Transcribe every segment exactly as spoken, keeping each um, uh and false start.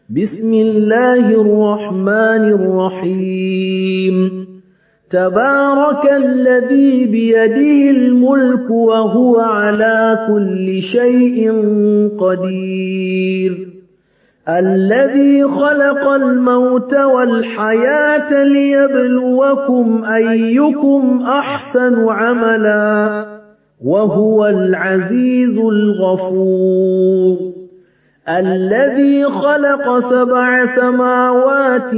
بسم الله الرحمن الرحيم تبارك الذي بيده الملك وهو على كل شيء قدير الذي خلق الموت والحياة ليبلوكم أيكم أحسن عملا وهو العزيز الغفور الذي خلق سبع سماوات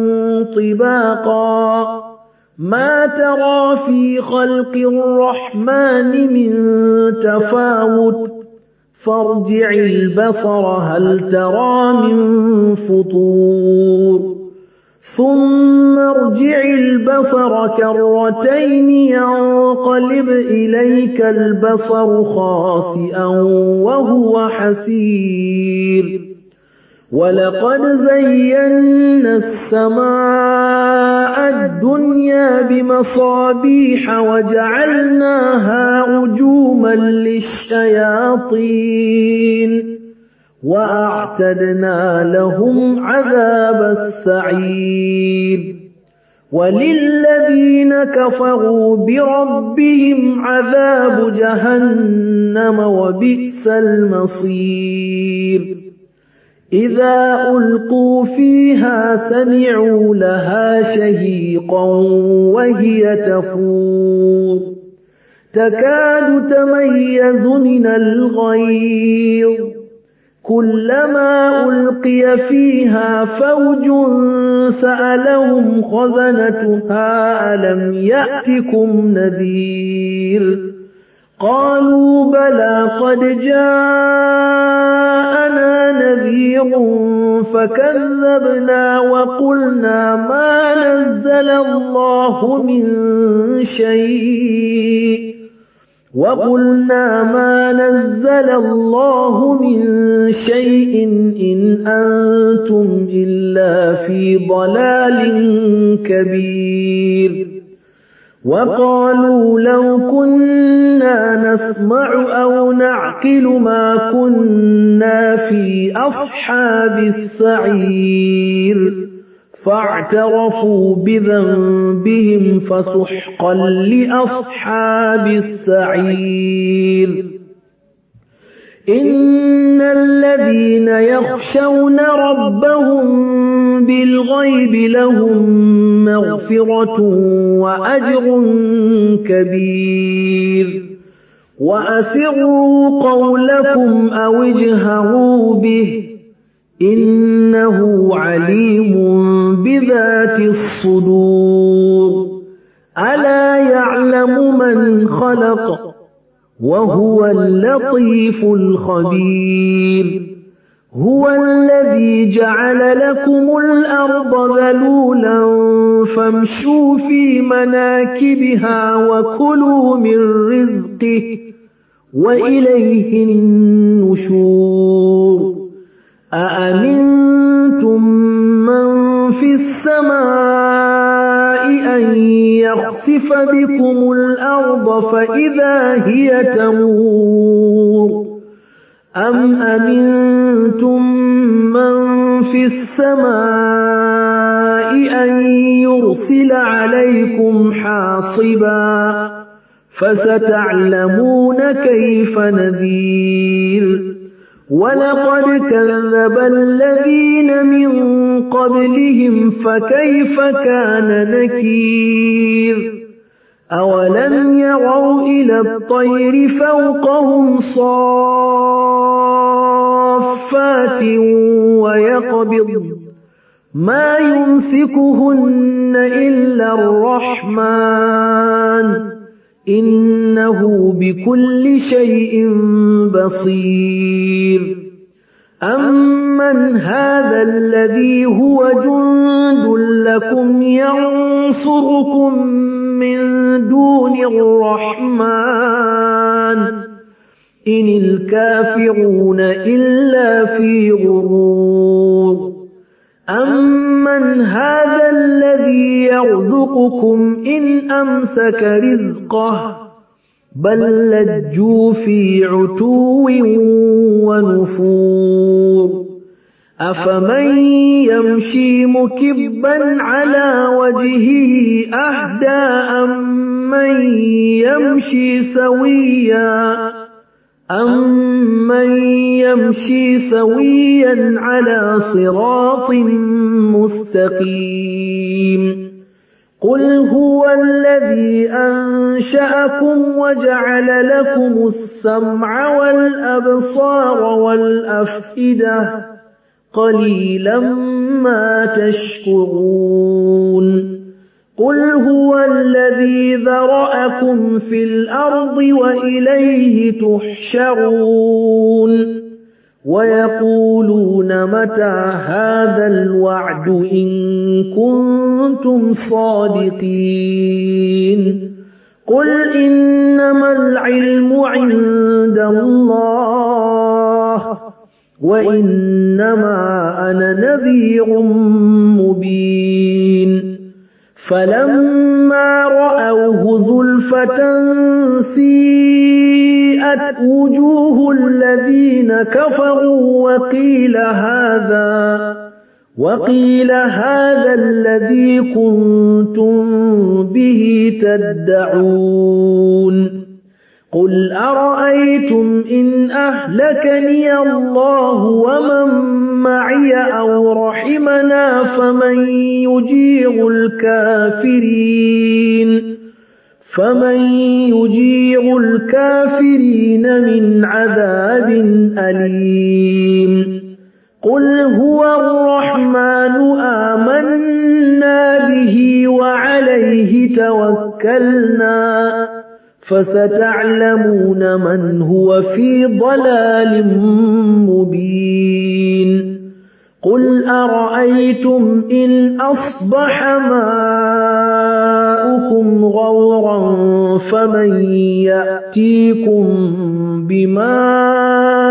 طباقا ما ترى في خلق الرحمن من تفاوت فارجع البصر هل ترى من فطور ثم ارجع البصر كرتين ينقلب إليك البصر خاسئا وهو حسير ولقد زينا السماء الدنيا بمصابيح وجعلناها رجوما للشياطين وأعتدنا لهم عذاب السعير وللذين كفروا بربهم عذاب جهنم وبئس المصير إذا ألقوا فيها سمعوا لها شهيقا وهي تفور تكاد تميز من الغيظ كلما ألقي فيها فوج سألهم خزنتها ألم يأتكم نذير قالوا بلى قد جاءنا نذير فكذبنا وقلنا ما نزل الله من شيء وقلنا ما نزل الله من شيء إن أنتم إلا في ضلال كبير وقالوا لو كنا نسمع أو نعقل ما كنا في أصحاب السعير فاعترفوا بذنبهم فسحقا لأصحاب السعير إن الذين يخشون ربهم بالغيب لهم مغفرة وأجر كبير وأسروا قولكم أو اجهروا به إنه عليم بذات الصدور ألا يعلم من خلق وهو اللطيف الخبير هو الذي جعل لكم الأرض ذلولا فامشوا في مناكبها وكلوا من رزقه وإليه النشور أأمنتم من في السماء أن يخسف بكم الأرض فإذا هي تمور أم أمنتم من في السماء أن يرسل عليكم حاصبا فستعلمون كيف نذير ولقد كذب الذين من قبلهم فكيف كان نكير أولم يروا إلى الطير فوقهم صافات ويقبض ما يمسكهن إلا الرحمن إنه بكل شيء بصير أمن هذا الذي هو جند لكم ينصركم من دون الرحمن إن الكافرون إلا في غرور أمن هذا الذي يرزقكم إن أمسك رزقه بل لجوا في عتو ونفور أفمن يمشي مكبا على وجهه أهدى أمن يمشي سويا أمن يمشي سويا على صراط مستقيم قل هو الذي أنشأكم وجعل لكم السمع والأبصار والأفئدة قليلا ما تشكرون قل هو الذي ذرأكم في الأرض وإليه تحشرون ويقولون متى هذا الوعد إن كنتم صادقين قل إنما العلم عند الله وإنما أنا نذير مبين فلما رأوه زلفة سيئت وجوه الذين كفروا وقيل هذا وقيل هذا الذي كنتم به تدعون قل أرأيتم إن أهلكني الله ومن معي أو رحمنا فمن يجير الكافرين فمن يجير الكافرين من عذاب أليم قل هو الرحمن آمنا به وعليه توكلنا فستعلمون من هو في ضلال مبين قل أرأيتم إن أصبح ماؤكم غورا فمن يأتيكم بماء